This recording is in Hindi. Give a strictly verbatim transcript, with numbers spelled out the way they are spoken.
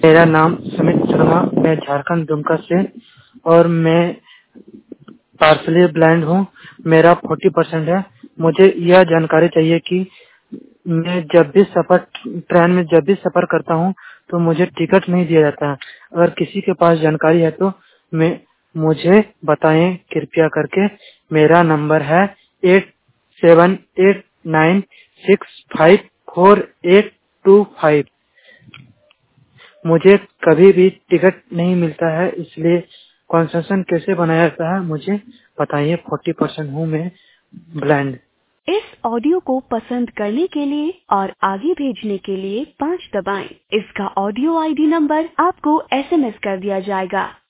मेरा नाम सुमित शर्मा, मैं झारखंड दुमका से और मैं पार्सली ब्लाइंड हूँ। मेरा चालीस परसेंट है। मुझे यह जानकारी चाहिए कि मैं जब भी सफर ट्रेन में जब भी सफर करता हूँ तो मुझे टिकट नहीं दिया जाता है। अगर किसी के पास जानकारी है तो मैं मुझे बताएं कृपया करके। मेरा नंबर है eight seven eight nine six five four eight two five. मुझे कभी भी टिकट नहीं मिलता है, इसलिए कंसेशन कैसे बनाया जाता है मुझे बताइए। चालीस परसेंट हूँ मैं ब्लाइंड। इस ऑडियो को पसंद करने के लिए और आगे भेजने के लिए पाँच दबाएं। इसका ऑडियो आईडी नंबर आपको एसएमएस कर दिया जाएगा।